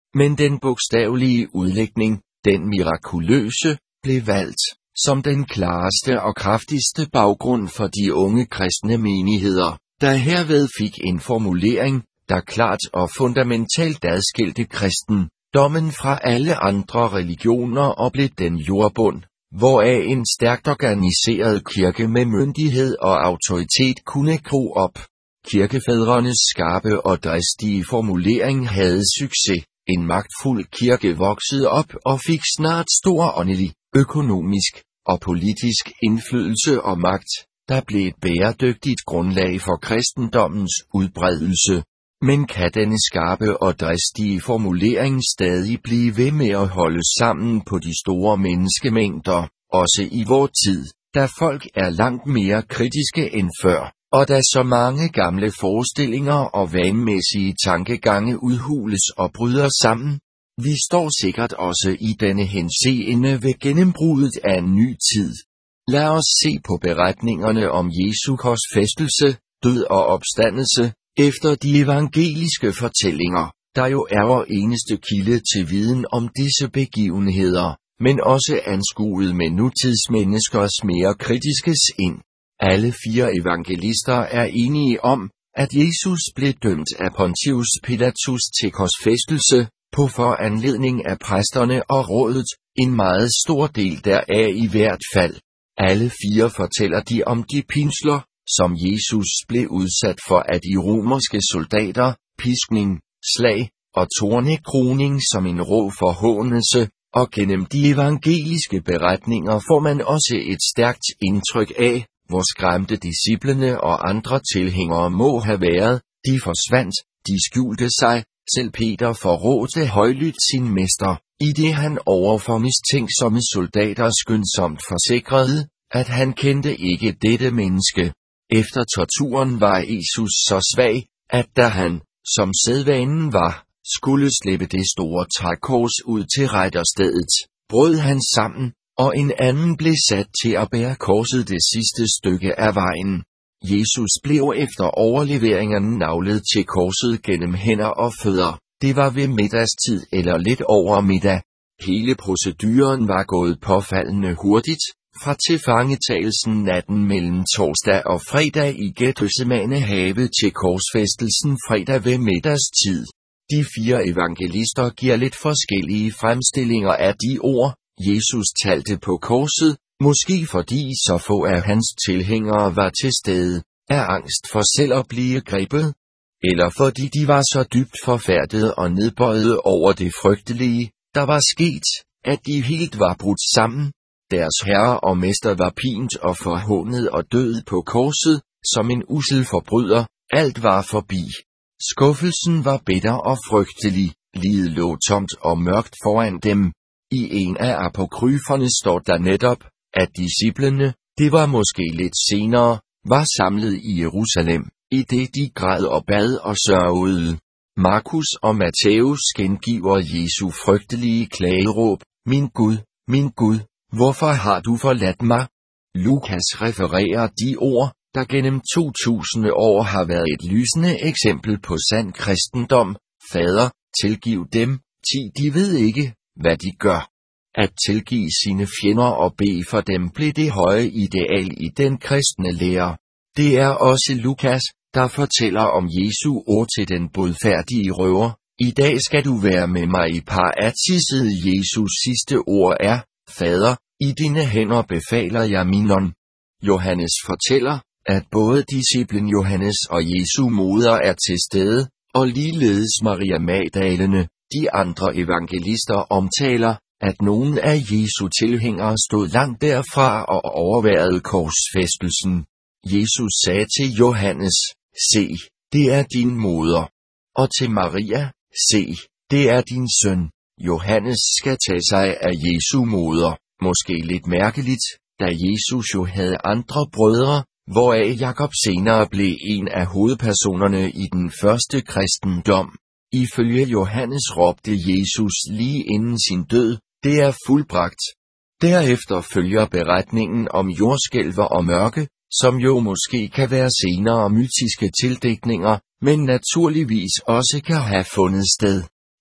Men den bogstavelige udlægning, den mirakuløse, blev valgt som den klareste og kraftigste baggrund for de unge kristne menigheder, der herved fik en formulering, der klart og fundamentalt adskilte kristendommen fra alle andre religioner og blev den jordbund, hvoraf en stærkt organiseret kirke med myndighed og autoritet kunne gro op. Kirkefædrenes skarpe og dristige formulering havde succes. En magtfuld kirke voksede op og fik snart stor åndelig, økonomisk og politisk indflydelse og magt, der blev et bæredygtigt grundlag for kristendommens udbredelse. Men kan denne skarpe og dristige formulering stadig blive ved med at holde sammen på de store menneskemængder, også i vor tid, da folk er langt mere kritiske end før, og da så mange gamle forestillinger og vanmæssige tankegange udhules og bryder sammen? Vi står sikkert også i denne henseende ved gennembruddet af en ny tid. Lad os se på beretningerne om Jesu korsfæstelse, død og opstandelse, efter de evangeliske fortællinger, der jo er vor eneste kilde til viden om disse begivenheder, men også anskuet med nutidsmenneskers mere kritiske sind. Alle 4 evangelister er enige om, at Jesus blev dømt af Pontius Pilatus til korsfæstelse, på foranledning af præsterne og rådet, en meget stor del deraf i hvert fald. Alle 4 fortæller de om de pinsler, som Jesus blev udsat for af de romerske soldater, piskning, slag og tornekroning som en rå forhånelse, og gennem de evangeliske beretninger får man også et stærkt indtryk af, hvor skræmte disciplene og andre tilhængere må have været. De forsvandt, de skjulte sig, selv Peter forrådte højlydt sin mester, i det han overfor mistænksomme soldater skyndsomt forsikrede, at han kendte ikke dette menneske. Efter torturen var Jesus så svag, at da han, som sædvanen var, skulle slippe det store trækors ud til retterstedet, brød han sammen, og en anden blev sat til at bære korset det sidste stykke af vejen. Jesus blev efter overleveringerne naglet til korset gennem hænder og fødder. Det var ved middagstid eller lidt over middag. Hele proceduren var gået påfaldende hurtigt, fra tilfangetagelsen natten mellem torsdag og fredag i Getsemane have til korsfæstelsen fredag ved middagstid. De 4 evangelister giver lidt forskellige fremstillinger af de ord, Jesus talte på korset, måske fordi så få af hans tilhængere var til stede, af angst for selv at blive grebet, eller fordi de var så dybt forfærdede og nedbøjede over det frygtelige, der var sket, at de helt var brudt sammen. Deres herre og mester var pint og forhånet og død på korset, som en ussel forbryder. Alt var forbi. Skuffelsen var bitter og frygtelig, livet lå tomt og mørkt foran dem. I en af apokryferne står der netop, at disciplene, det var måske lidt senere, var samlet i Jerusalem, i det de græd og bad og sørgede. Markus og Matthæus gengiver Jesu frygtelige klageråb, min Gud, hvorfor har du forladt mig? Lukas refererer de ord, der gennem 2000 år har været et lysende eksempel på sand kristendom. Fader, tilgiv dem, de ved ikke, hvad de gør. At tilgive sine fjender og bede for dem blev det høje ideal i den kristne lære. Det er også Lukas, der fortæller om Jesu ord til den bodfærdige røver. I dag skal du være med mig i paradiset. Jesus sidste ord er, Fader, i dine hænder befaler jeg min ånd. Johannes fortæller, at både disciplen Johannes og Jesu moder er til stede, og ligeledes Maria Magdalene. De andre evangelister omtaler, at nogle af Jesu tilhængere stod langt derfra og overværede korsfæstelsen. Jesus sagde til Johannes, se, det er din moder. Og til Maria, se, det er din søn. Johannes skal tage sig af Jesu moder. Måske lidt mærkeligt, da Jesus jo havde andre brødre, hvoraf Jakob senere blev en af hovedpersonerne i den første kristendom. Ifølge Johannes råbte Jesus lige inden sin død, det er fuldbragt. Derefter følger beretningen om jordskælver og mørke, som jo måske kan være senere mytiske tildækninger, men naturligvis også kan have fundet sted.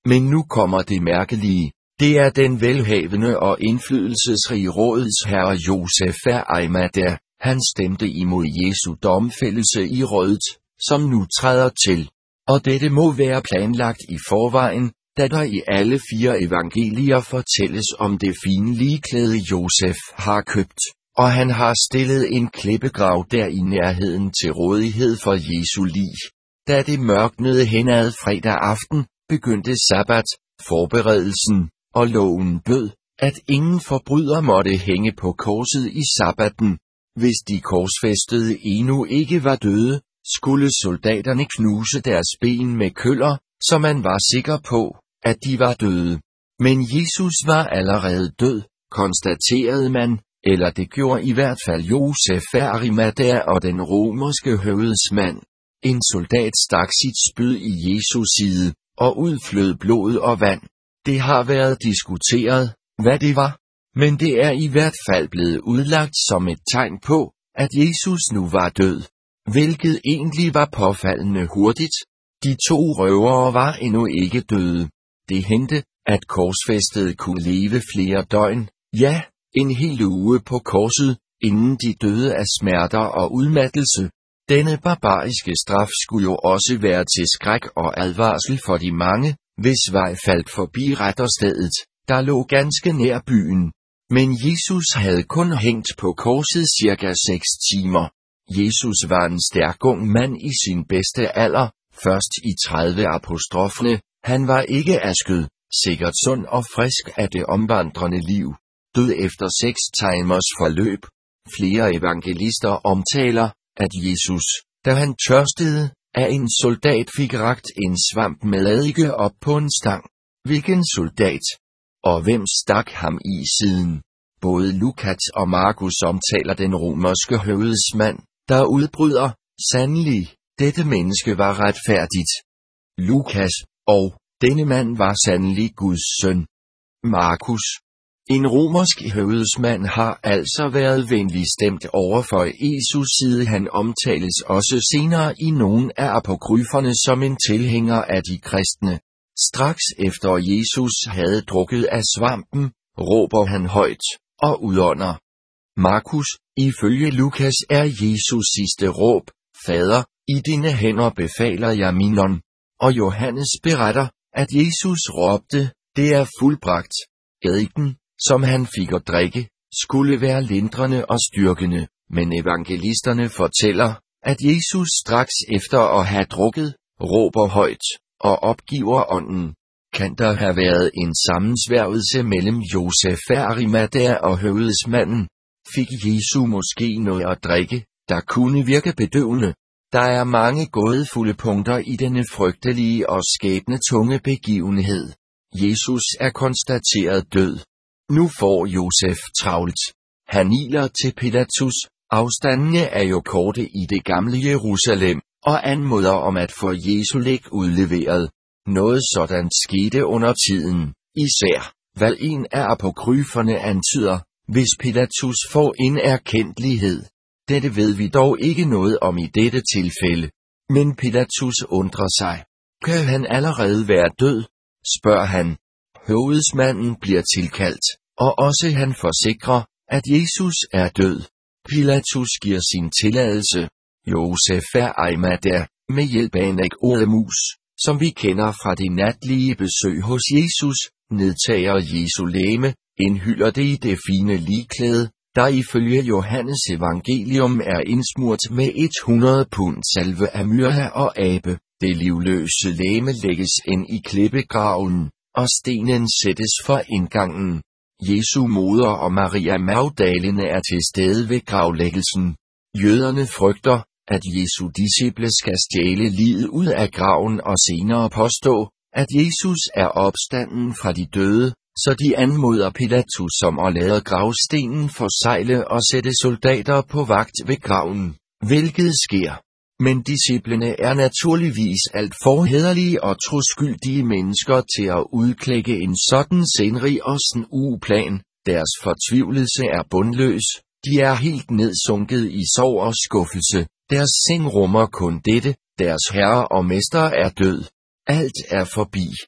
Men nu kommer det mærkelige. Det er den velhavende og indflydelsesrige rådsherre Josef af Arimathæa. Han stemte imod Jesu domfældelse i rådet, som nu træder til. Og dette må være planlagt i forvejen, da der i alle 4 evangelier fortælles om det fine ligklæde Josef har købt, og han har stillet en klippegrav der i nærheden til rådighed for Jesu lig. Da det mørknede henad fredag aften, begyndte sabbat, forberedelsen, og loven bød, at ingen forbryder måtte hænge på korset i sabbaten. Hvis de korsfæstede endnu ikke var døde, skulle soldaterne knuse deres ben med køller, så man var sikker på, at de var døde. Men Jesus var allerede død, konstaterede man, eller det gjorde i hvert fald Josef af Arimathæa og den romerske høvedsmand. En soldat stak sit spyd i Jesus side, og udflød blod og vand. Det har været diskuteret, hvad det var, men det er i hvert fald blevet udlagt som et tegn på, at Jesus nu var død. Hvilket egentlig var påfaldende hurtigt. De 2 røvere var endnu ikke døde. Det hændte, at korsfæstede kunne leve flere døgn, ja, en hel uge på korset, inden de døde af smerter og udmattelse. Denne barbariske straf skulle jo også være til skræk og advarsel for de mange, hvis vej faldt forbi retterstedet, der lå ganske nær byen. Men Jesus havde kun hængt på korset cirka 6 timer. Jesus var en stærk ung mand i sin bedste alder, først i 30 apostrofene. Han var ikke asket, sikkert sund og frisk af det omvandrende liv. Død efter 6 timers forløb. Flere evangelister omtaler, at Jesus, da han tørstede, af en soldat fik rakt en svamp med eddike op på en stang. Hvilken soldat? Og hvem stak ham i siden? Både Lukas og Markus omtaler den romerske høvedsmand, der udbryder, sandelig, dette menneske var retfærdigt. Lukas, og denne mand var sandelig Guds søn. Markus. En romersk høvedsmand har altså været venlig stemt over for Jesus side. Han omtales også senere i nogle af apokryferne som en tilhænger af de kristne. Straks efter Jesus havde drukket af svampen, råber han højt og udånder. Markus, ifølge Lukas er Jesus sidste råb, Fader, i dine hænder befaler jeg min ånd. Og Johannes beretter, at Jesus råbte, det er fuldbragt. Eddiken, som han fik at drikke, skulle være lindrende og styrkende, men evangelisterne fortæller, at Jesus straks efter at have drukket, råber højt og opgiver ånden. Kan der have været en sammensværgelse mellem Josef af Arimathæa og høvedsmanden? Fik Jesu måske noget at drikke, der kunne virke bedøvende? Der er mange gådefulde punkter i denne frygtelige og skæbnetunge begivenhed. Jesus er konstateret død. Nu får Josef travlt. Han iler til Pilatus. Afstandene er jo korte i det gamle Jerusalem, og anmoder om at få Jesu lig udleveret. Noget sådan skete under tiden, især, hvad en af apokryferne antyder, hvis Pilatus får en erkendelighed. Dette ved vi dog ikke noget om i dette tilfælde. Men Pilatus undrer sig. Kan han allerede være død? Spørger han. Høvedsmanden bliver tilkaldt, og også han forsikrer, at Jesus er død. Pilatus giver sin tilladelse. Josef af Arimathæa, med hjælp af en Nikodemus, som vi kender fra det natlige besøg hos Jesus, nedtager Jesu legeme, indhylder det i det fine ligklæde, der ifølge Johannes evangelium er indsmurt med 100 pund salve af myrrhe og abe. Det livløse legeme lægges ind i klippegraven, og stenen sættes for indgangen. Jesu moder og Maria Magdalene er til stede ved gravlæggelsen. Jøderne frygter, at Jesu disciple skal stjæle liget ud af graven og senere påstå, at Jesus er opstanden fra de døde, så de anmoder Pilatus om at lade gravstenen forsegle og sætte soldater på vagt ved graven, hvilket sker. Men disciplene er naturligvis alt for hæderlige og troskyldige mennesker til at udklække en sådan sindrig og snuplan. Deres fortvivlelse er bundløs, de er helt nedsunket i sorg og skuffelse. Deres sind rummer kun dette, deres herre og mester er død. Alt er forbi.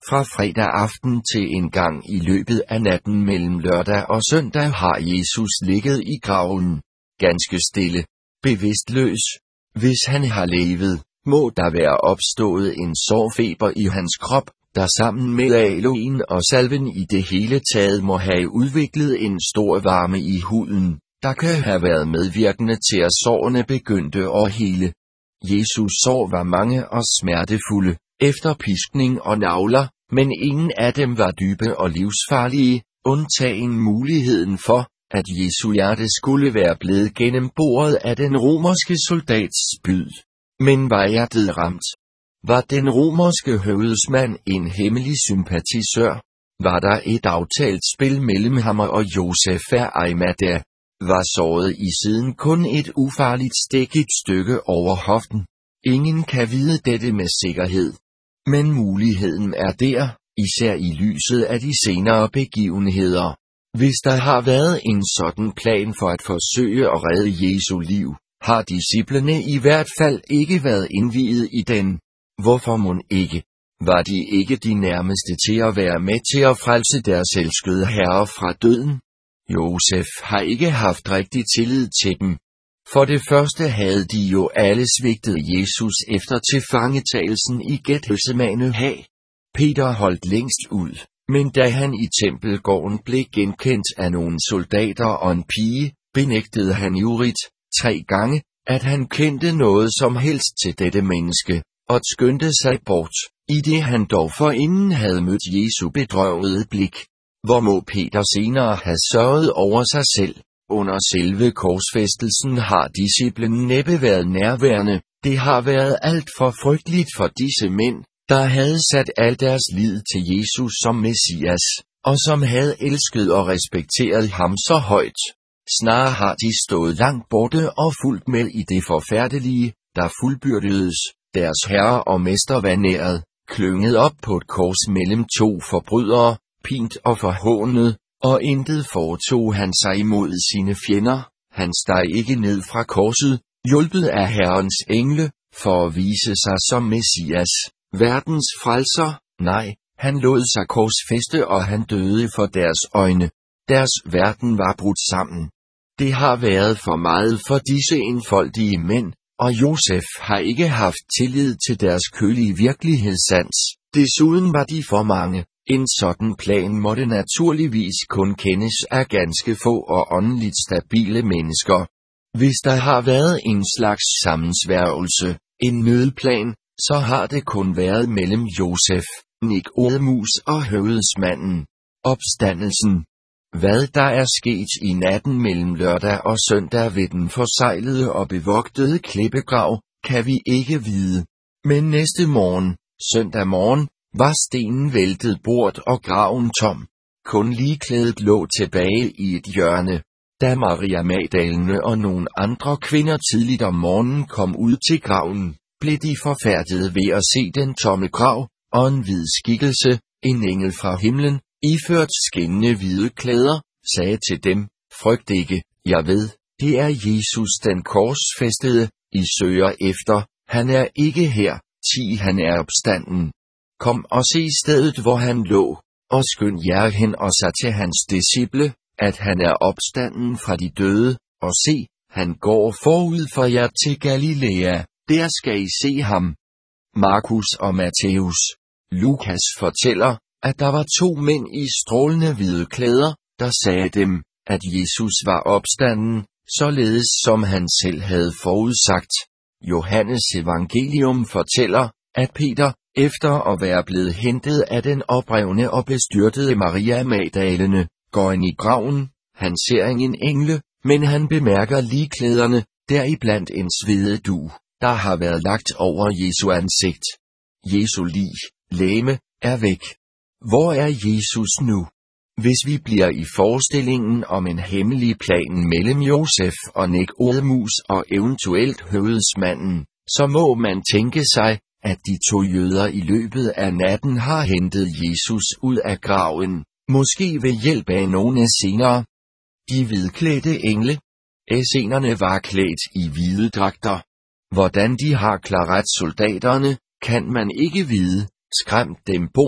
Fra fredag aften til en gang i løbet af natten mellem lørdag og søndag har Jesus ligget i graven, ganske stille, bevidstløs. Hvis han har levet, må der være opstået en sårfeber i hans krop, der sammen med aloen og salven i det hele taget må have udviklet en stor varme i huden, der kan have været medvirkende til at sårene begyndte at hele. Jesus sår var mange og smertefulde, efter piskning og nagler, men ingen af dem var dybe og livsfarlige, undtagen muligheden for, at Jesu hjerte skulle være blevet gennemboret af den romerske soldats spyd. Men var hjertet ramt? Var den romerske høvedsmand en hemmelig sympatisør? Var der et aftalt spil mellem ham og Josef af Arimathæa? Var såret i siden kun et ufarligt stik et stykke over hoften? Ingen kan vide dette med sikkerhed. Men muligheden er der, især i lyset af de senere begivenheder. Hvis der har været en sådan plan for at forsøge at redde Jesu liv, har disciplene i hvert fald ikke været indviet i den. Hvorfor mon ikke? Var de ikke de nærmeste til at være med til at frelse deres elskede herre fra døden? Josef har ikke haft rigtig tillid til dem. For det første havde de jo alle svigtet Jesus efter tilfangetagelsen i Getsemane. Peter holdt længst ud, men da han i tempelgården blev genkendt af nogle soldater og en pige, benægtede han ivrigt 3 gange, at han kendte noget som helst til dette menneske, og skyndte sig bort, i det han dog forinden havde mødt Jesu bedrøvede blik. Hvor må Peter senere have sørget over sig selv. Under selve korsfæstelsen har disciplen næppe været nærværende. Det har været alt for frygteligt for disse mænd, der havde sat al deres lid til Jesus som Messias, og som havde elsket og respekteret ham så højt. Snarere har de stået langt borte og fulgt med i det forfærdelige, der fuldbyrdedes. Deres herre og mester var næret, klynget op på et kors mellem 2 forbrydere, pint og forhånet, og intet foretog han sig imod sine fjender. Han steg ikke ned fra korset, hjulpet af Herrens engle, for at vise sig som Messias, verdens frelser. Nej, han lod sig korsfæste, og han døde for deres øjne. Deres verden var brudt sammen. Det har været for meget for disse enfoldige mænd, og Josef har ikke haft tillid til deres kølige virkelighedssans. Desuden var de for mange. En sådan plan måtte naturligvis kun kendes af ganske få og åndeligt stabile mennesker. Hvis der har været en slags sammensværgelse, en nødplan, så har det kun været mellem Josef, Nikodemus og høvedsmanden. Opstandelsen. Hvad der er sket i natten mellem lørdag og søndag ved den forsejlede og bevogtede klippegrav, kan vi ikke vide. Men næste morgen, søndag morgen, var stenen væltet bort og graven tom. Kun ligklædet lå tilbage i et hjørne. Da Maria Magdalene og nogle andre kvinder tidligt om morgenen kom ud til graven, blev de forfærdede ved at se den tomme grav, og en hvid skikkelse, en engel fra himlen, iført skinnende hvide klæder, sagde til dem, frygt ikke, jeg ved, det er Jesus den korsfæstede, I søger efter, han er ikke her, han er opstanden. Kom og se stedet, hvor han lå, og skynd jer hen og sig til hans disciple, at han er opstanden fra de døde, og se, han går forud for jer til Galilea, der skal I se ham. Markus og Matthæus. Lukas fortæller, at der var 2 mænd i strålende hvide klæder, der sagde dem, at Jesus var opstanden, således som han selv havde forudsagt. Johannes evangelium fortæller, at Peter, efter at være blevet hentet af den oprevne og bestyrtede Maria Magdalene, går ind i graven. Han ser ingen engle, men han bemærker ligklæderne, deriblandt en svededug, der har været lagt over Jesu ansigt. Jesu lig, legeme, er væk. Hvor er Jesus nu? Hvis vi bliver i forestillingen om en hemmelig plan mellem Josef og Nikodemus og eventuelt høvedsmanden, så må man tænke sig, at de 2 jøder i løbet af natten har hentet Jesus ud af graven, måske ved hjælp af nogle essener. De hvidklædte engle. Essenerne var klædt i hvide dragter. Hvordan de har klaret soldaterne, kan man ikke vide, skræmt dem bort,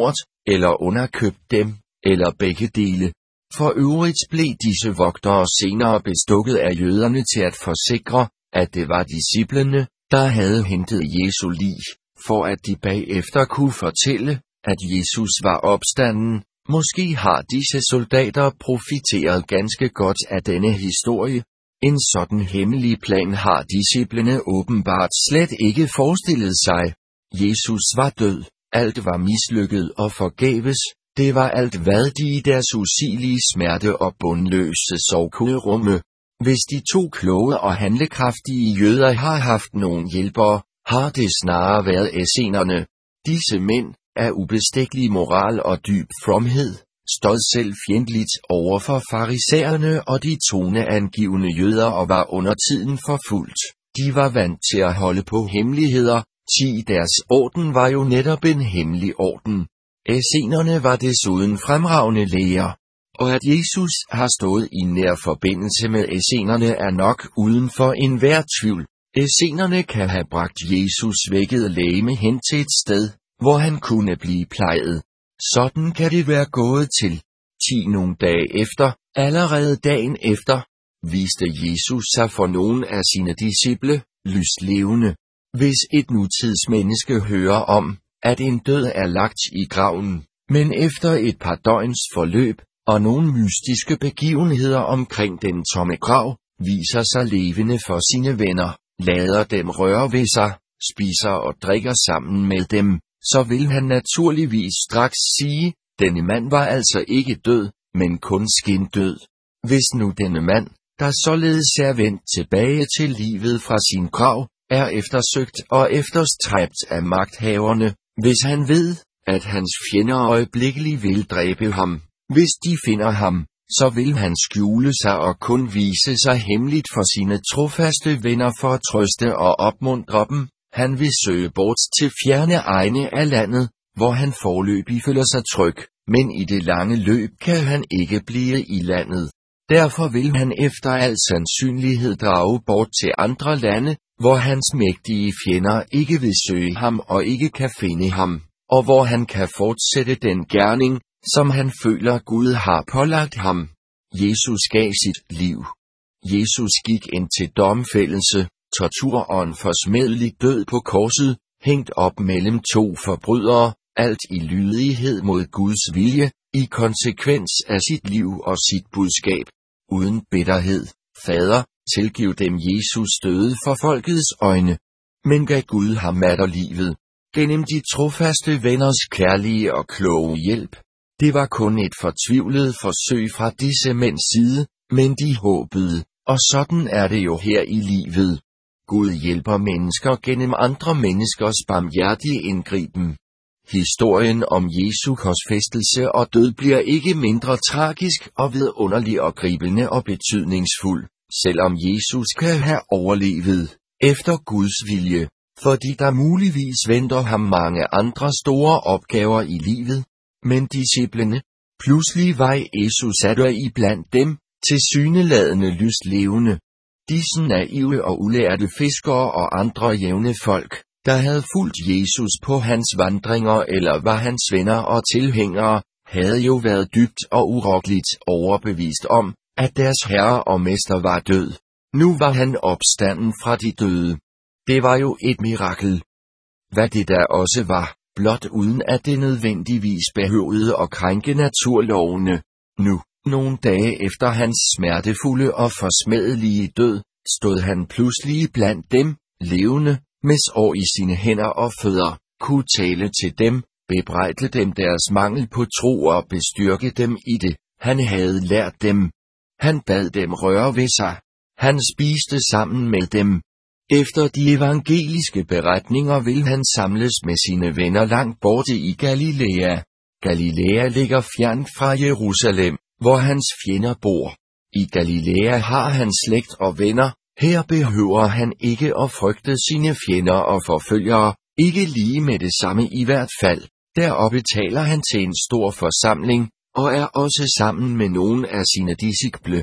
eller underkøbt dem, eller begge dele. For øvrigt blev disse vogtere senere bestukket af jøderne til at forsikre, at det var disciplene, der havde hentet Jesu lig, for at de bagefter kunne fortælle, at Jesus var opstanden. Måske har disse soldater profiteret ganske godt af denne historie. En sådan hemmelig plan har disciplene åbenbart slet ikke forestillet sig. Jesus var død, alt var mislykket og forgæves, det var alt hvad de i deres usigelige smerte og bundløse sorg kunne rumme. Hvis de to kloge og handlekraftige jøder har haft nogen hjælpere, har det snarere været essenerne. Disse mænd, af ubestikkelig moral og dyb fromhed, stod selv fjendtligt over for farisæerne og de toneangivende jøder og var undertiden forfulgt. De var vant til at holde på hemmeligheder, deres orden var jo netop en hemmelig orden. Essenerne var desuden fremragende læger. Og at Jesus har stået i nær forbindelse med essenerne er nok uden for enhver tvivl. Essenerne kan have bragt Jesus vækkede legeme hen til et sted, hvor han kunne blive plejet. Sådan kan det være gået til. Nogle dage efter, allerede dagen efter, viste Jesus sig for nogen af sine disciple, lyst levende. Hvis et nutidsmenneske hører om, at en død er lagt i graven, men efter et par døgns forløb, og nogle mystiske begivenheder omkring den tomme grav, viser sig levende for sine venner, lader dem røre ved sig, spiser og drikker sammen med dem, så vil han naturligvis straks sige, denne mand var altså ikke død, men kun skindød. Hvis nu denne mand, der således er vendt tilbage til livet fra sin grav, er eftersøgt og efterstræbt af magthaverne, hvis han ved, at hans fjender øjeblikkeligt vil dræbe ham, hvis de finder ham, så vil han skjule sig og kun vise sig hemmeligt for sine trofaste venner for at trøste og opmuntre dem. Han vil søge bort til fjerne egne af landet, hvor han foreløbig føler sig tryg, men i det lange løb kan han ikke blive i landet. Derfor vil han efter al sandsynlighed drage bort til andre lande, hvor hans mægtige fjender ikke vil søge ham og ikke kan finde ham, og hvor han kan fortsætte den gerning, som han føler Gud har pålagt ham. Jesus gav sit liv. Jesus gik ind til domfældelse, tortur og en forsmædelig død på korset, hængt op mellem to forbrydere, alt i lydighed mod Guds vilje, i konsekvens af sit liv og sit budskab. Uden bitterhed, Fader, tilgiv dem. Jesus døde for folkets øjne. Men gav Gud ham atter livet, gennem de trofaste venners kærlige og kloge hjælp. Det var kun et fortvivlet forsøg fra disse mænds side, men de håbede, og sådan er det jo her i livet. Gud hjælper mennesker gennem andre menneskers barmhjertige indgriben. Historien om Jesu korsfæstelse og død bliver ikke mindre tragisk og vidunderlig og gribende og betydningsfuld, selvom Jesus kan have overlevet, efter Guds vilje, fordi der muligvis venter ham mange andre store opgaver i livet. Men disciplene, pludselig var Jesus atter i blandt dem, tilsyneladende lyst levende. Disse naive og ulærte fiskere og andre jævne folk, der havde fulgt Jesus på hans vandringer eller var hans venner og tilhængere, havde jo været dybt og urokkeligt overbevist om, at deres herre og mester var død. Nu var han opstanden fra de døde. Det var jo et mirakel. Hvad det da også var, blot uden at det nødvendigvis behøvede at krænke naturlovene. Nu, nogle dage efter hans smertefulde og forsmædelige død, stod han pludselig blandt dem, levende, med sår i sine hænder og fødder, kunne tale til dem, bebrejde dem deres mangel på tro og bestyrke dem i det, han havde lært dem. Han bad dem røre ved sig. Han spiste sammen med dem. Efter de evangeliske beretninger vil han samles med sine venner langt borte i Galilea. Galilea ligger fjernt fra Jerusalem, hvor hans fjender bor. I Galilea har han slægt og venner. Her behøver han ikke at frygte sine fjender og forfølgere, ikke lige med det samme i hvert fald. Deroppe taler han til en stor forsamling, og er også sammen med nogle af sine disciple.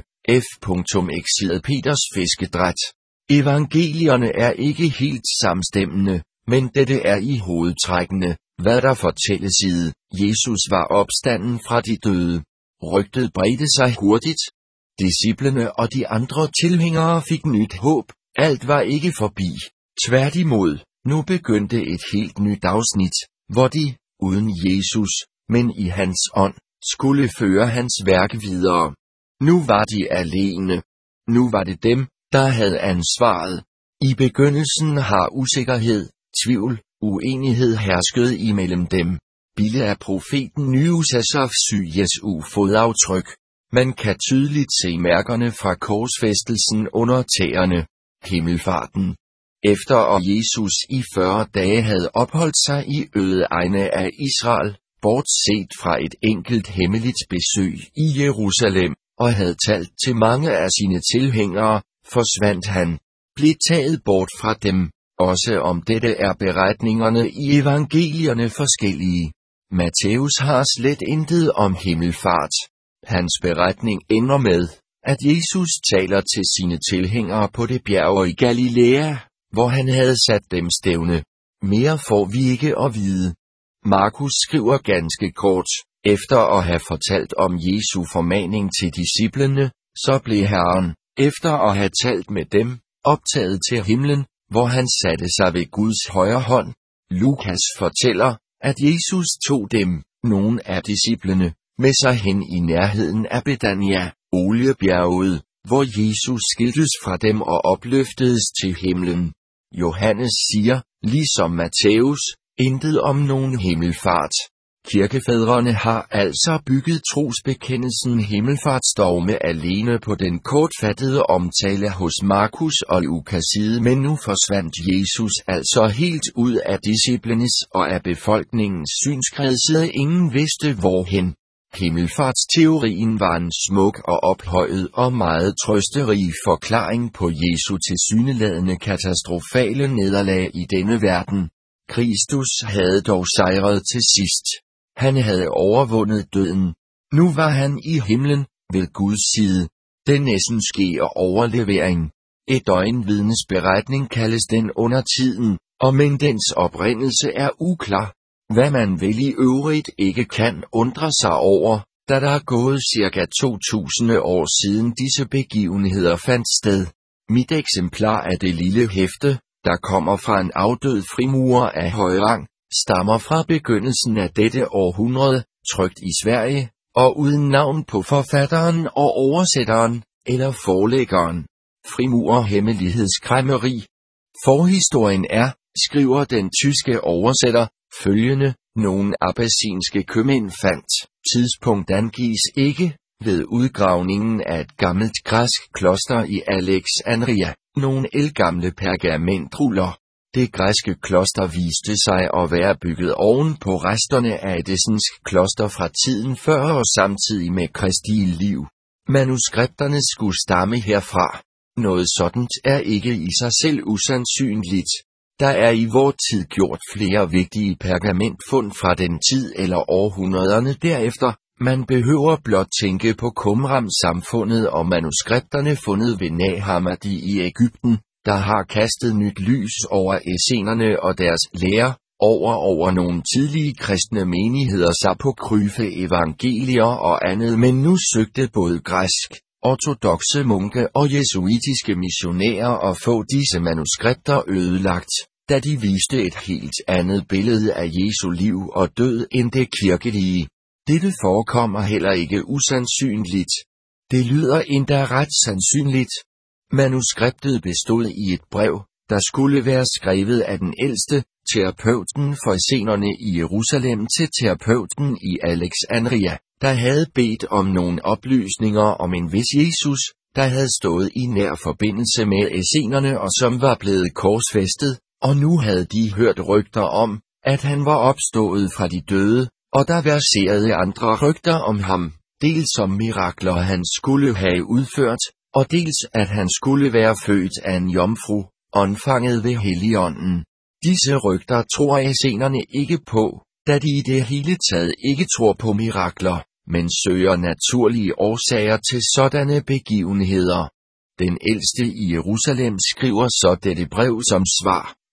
F.Exiled Peters fiskedræt. Evangelierne er ikke helt samstemmende, men dette er i hovedtrækkene, Hvad der fortælles i, Jesus var opstanden fra de døde. Rygtet bredte sig hurtigt. Disciplene og de andre tilhængere fik nyt håb. Alt var ikke forbi. Tværtimod, nu begyndte et helt nyt afsnit, hvor de, uden Jesus, men i hans ånd, skulle føre hans værk videre. Nu var de alene. Nu var det dem, der havde ansvaret. I begyndelsen har usikkerhed, tvivl, uenighed hersket imellem dem. Billede af profeten Nyusasofs Jesu fodaftryk. Man kan tydeligt se mærkerne fra korsfæstelsen under tæerne. Himmelfarten. Efter at Jesus i 40 dage havde opholdt sig i øde egne af Israel, bortset fra et enkelt hemmeligt besøg i Jerusalem, og havde talt til mange af sine tilhængere, forsvandt han. Blev taget bort fra dem. Også om dette er beretningerne i evangelierne forskellige. Matthæus har slet intet om himmelfart. Hans beretning ender med, at Jesus taler til sine tilhængere på det bjerg i Galilea, hvor han havde sat dem stævne. Mere får vi ikke at vide. Markus skriver ganske kort, efter at have fortalt om Jesu formaning til disciplene, så blev Herren, efter at have talt med dem, optaget til himlen, hvor han satte sig ved Guds højre hånd. Lukas fortæller, at Jesus tog dem, nogle af disciplene, med sig hen i nærheden af Betania, Oliebjerget, hvor Jesus skiltes fra dem og opløftedes til himlen. Johannes siger, ligesom Matthæus, intet om nogen himmelfart. Kirkefædrene har altså bygget trosbekendelsen himmelfartsdogme alene på den kortfattede omtale hos Markus og Lukas side, men nu forsvandt Jesus altså helt ud af disciplenes og af befolkningens synskreds. Ingen vidste hvorhen. Himmelfartsteorien var en smuk og ophøjet og meget trøsterig forklaring på Jesu tilsyneladende katastrofale nederlag i denne verden. Kristus havde dog sejret til sidst. Han havde overvundet døden. Nu var han i himlen, ved Guds side. Den næsten sker overlevering. Et døgnvidnes beretning kaldes den under tiden, og men dens oprindelse er uklar. Hvad man vel i øvrigt ikke kan undre sig over, da der er gået ca. 2000 år siden disse begivenheder fandt sted. Mit eksemplar af det lille hæfte, der kommer fra en afdød frimurer af høj rang, stammer fra begyndelsen af dette århundrede, trykt i Sverige, og uden navn på forfatteren og oversætteren, eller forlæggeren. Frimurer hemmelighedskræmmeri. Forhistorien er, skriver den tyske oversætter, følgende: nogle abbasinske købmænd fandt. Tidspunkt angives ikke. Ved udgravningen af et gammelt græsk kloster i Alexandria, nogle ældgamle pergamentruller. Det græske kloster viste sig at være bygget oven på resterne af et essensk kloster fra tiden før og samtidig med Kristi liv. Manuskripterne skulle stamme herfra. Noget sådant er ikke i sig selv usandsynligt. Der er i vor tid gjort flere vigtige pergamentfund fra den tid eller århundrederne derefter. Man behøver blot tænke på Qumran-samfundet og manuskripterne fundet ved Nag-Hammadi i Egypten, der har kastet nyt lys over essenerne og deres lære, over nogle tidlige kristne menigheder sig på kryfe evangelier og andet, men nu søgte både græsk, ortodokse munke og jesuitiske missionærer at få disse manuskripter ødelagt, da de viste et helt andet billede af Jesu liv og død end det kirkelige. Dette forekommer heller ikke usandsynligt. Det lyder endda ret sandsynligt. Manuskriptet bestod i et brev, der skulle være skrevet af den ældste, terapeuten for essenerne i Jerusalem til terapeuten i Alexandria, der havde bedt om nogle oplysninger om en vis Jesus, der havde stået i nær forbindelse med essenerne og som var blevet korsfæstet, og nu havde de hørt rygter om, at han var opstået fra de døde, og der verserede andre rygter om ham, dels om mirakler han skulle have udført, og dels at han skulle være født af en jomfru, åndfanget ved Helligånden. Disse rygter tror essenerne ikke på, da de i det hele taget ikke tror på mirakler, men søger naturlige årsager til sådanne begivenheder. Den ældste i Jerusalem skriver så dette brev som svar,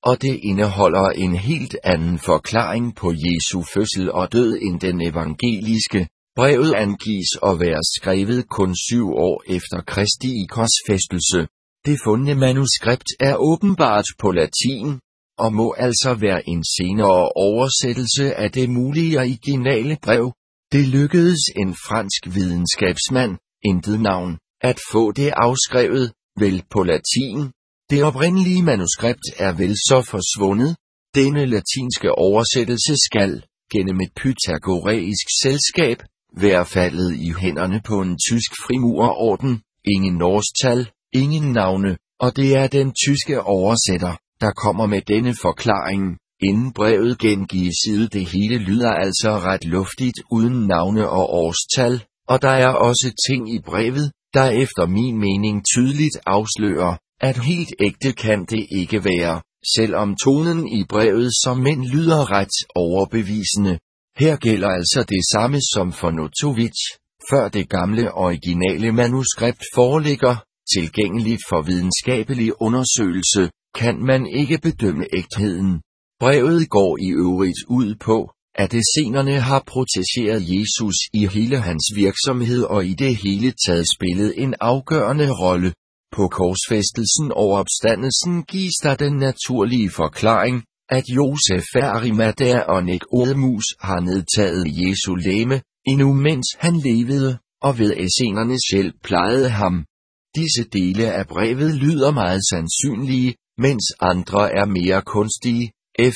og det indeholder en helt anden forklaring på Jesu fødsel og død end den evangeliske. Brevet angives at være skrevet kun 7 år efter Kristi korsfæstelse. Det fundne manuskript er åbenbart på latin, og må altså være en senere oversættelse af det mulige originale brev. Det lykkedes en fransk videnskabsmand, intet navn, at få det afskrevet, vel på latin. Det oprindelige manuskript er vel så forsvundet. Denne latinske oversættelse skal, gennem et pythagoræisk selskab, være faldet i hænderne på en tysk frimurerorden. Ingen årstal, ingen navne, og det er den tyske oversætter, der kommer med denne forklaring. Inden brevet gengives det hele lyder altså ret luftigt uden navne og årstal, og der er også ting i brevet, der efter min mening tydeligt afslører, at helt ægte kan det ikke være, selvom tonen i brevet som mænd lyder ret overbevisende. Her gælder altså det samme som for Notovitch, før det gamle originale manuskript foreligger, tilgængeligt for videnskabelig undersøgelse, kan man ikke bedømme ægtheden. Brevet går i øvrigt ud på, at essenerne har protegeret Jesus i hele hans virksomhed og i det hele taget spillet en afgørende rolle. På korsfæstelsen og opstandelsen gives der den naturlige forklaring, at Josef af Arimathæa og Nikodemus har nedtaget Jesu legeme, endnu mens han levede, og ved essenernes hjælp plejede ham. Disse dele af brevet lyder meget sandsynlige, mens andre er mere kunstige.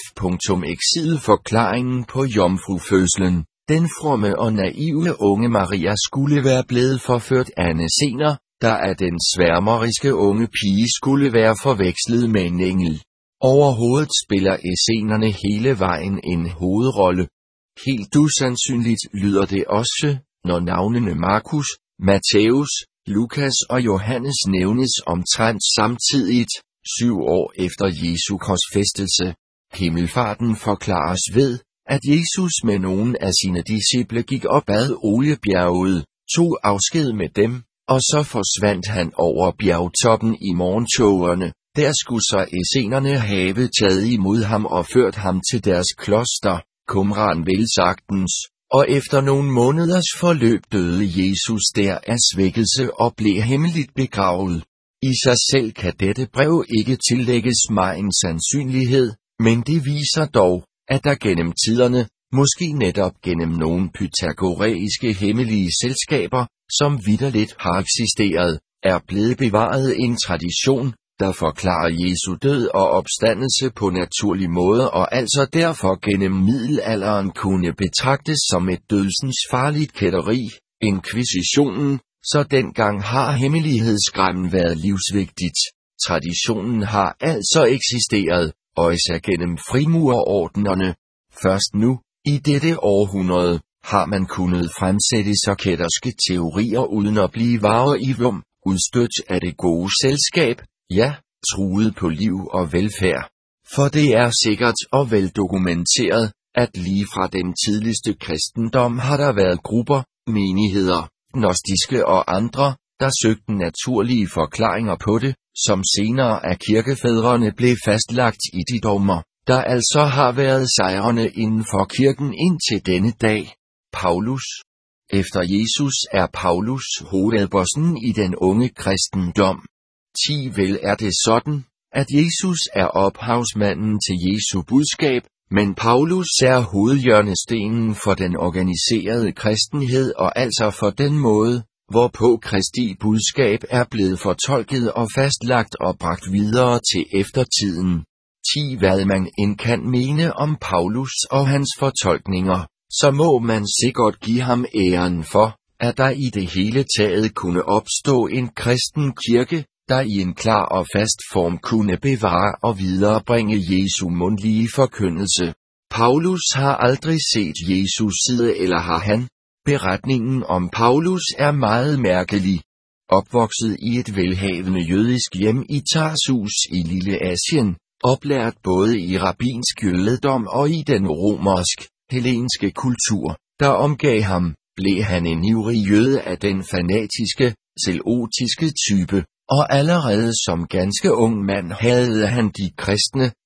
F.Exid forklaringen på jomfrufødslen. Den fromme og naive unge Maria skulle være blevet forført af en essener, der af den sværmeriske unge pige skulle være forvekslet med en engel. Overhovedet spiller essenerne hele vejen en hovedrolle. Helt usandsynligt lyder det også, når navnene Markus, Matthæus, Lukas og Johannes nævnes omtrent samtidigt, 7 år efter Jesu korsfæstelse. Himmelfarten forklares ved, at Jesus med nogle af sine disciple gik op ad Oliebjerget, tog afsked med dem, og så forsvandt han over bjergtoppen i morgentågerne. Der skulle så essenerne have taget imod ham og ført ham til deres kloster, Qumran velsagtens, og efter nogle måneders forløb døde Jesus der af svækkelse og blev hemmeligt begravet. I sig selv kan dette brev ikke tillægges mig en sandsynlighed, men det viser dog, at der gennem tiderne, måske netop gennem nogle pythagoræiske hemmelige selskaber, som vitterligt har eksisteret, er blevet bevaret en tradition, der forklarer Jesu død og opstandelse på naturlig måde og altså derfor gennem middelalderen kunne betragtes som et dødsensfarligt kætteri, inkvisitionen, så dengang har hemmelighedsskræmmen været livsvigtigt. Traditionen har altså eksisteret, og især gennem frimurerordenerne. Først nu, i dette århundrede, har man kunnet fremsætte så kætterske teorier uden at blive varer i rum, udstødt af det gode selskab, ja, truet på liv og velfærd. For det er sikkert og veldokumenteret, at lige fra den tidligste kristendom har der været grupper, menigheder, gnostiske og andre, der søgte naturlige forklaringer på det, som senere af kirkefædrene blev fastlagt i de dogmer, der altså har været sejrende inden for kirken indtil denne dag. Paulus. Efter Jesus er Paulus hovedbossen i den unge kristendom. 10 vel er det sådan, at Jesus er ophavsmanden til Jesu budskab, men Paulus er hovedhjørnestenen for den organiserede kristenhed og altså for den måde, hvorpå Kristi budskab er blevet fortolket og fastlagt og bragt videre til eftertiden. 10 hvad man end kan mene om Paulus og hans fortolkninger, så må man sikkert give ham æren for, at der i det hele taget kunne opstå en kristen kirke, der i en klar og fast form kunne bevare og viderebringe Jesu mundtlige forkyndelse. Paulus har aldrig set Jesus side eller har han. Beretningen om Paulus er meget mærkelig. Opvokset i et velhavende jødisk hjem i Tarsus i Lille Asien, oplært både i rabbinsk jødedom og i den romersk-hellenske kultur, der omgav ham, blev han en ivrig jøde af den fanatiske, zelotiske type, og allerede som ganske ung mand havde han de kristne,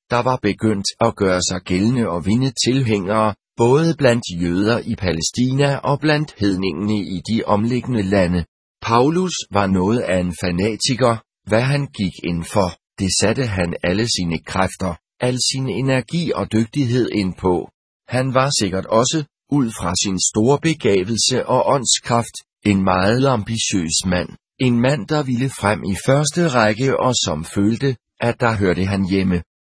der var begyndt at gøre sig gældende og vinde tilhængere, både blandt jøder i Palæstina og blandt hedningene i de omliggende lande. Paulus var noget af en fanatiker. Hvad han gik ind for, det satte han alle sine kræfter, al sin energi og dygtighed ind på. Han var sikkert også, ud fra sin store begavelse og åndskraft, en meget ambitiøs mand. En mand, der ville frem i første række og som følte, at der hørte han hjemme.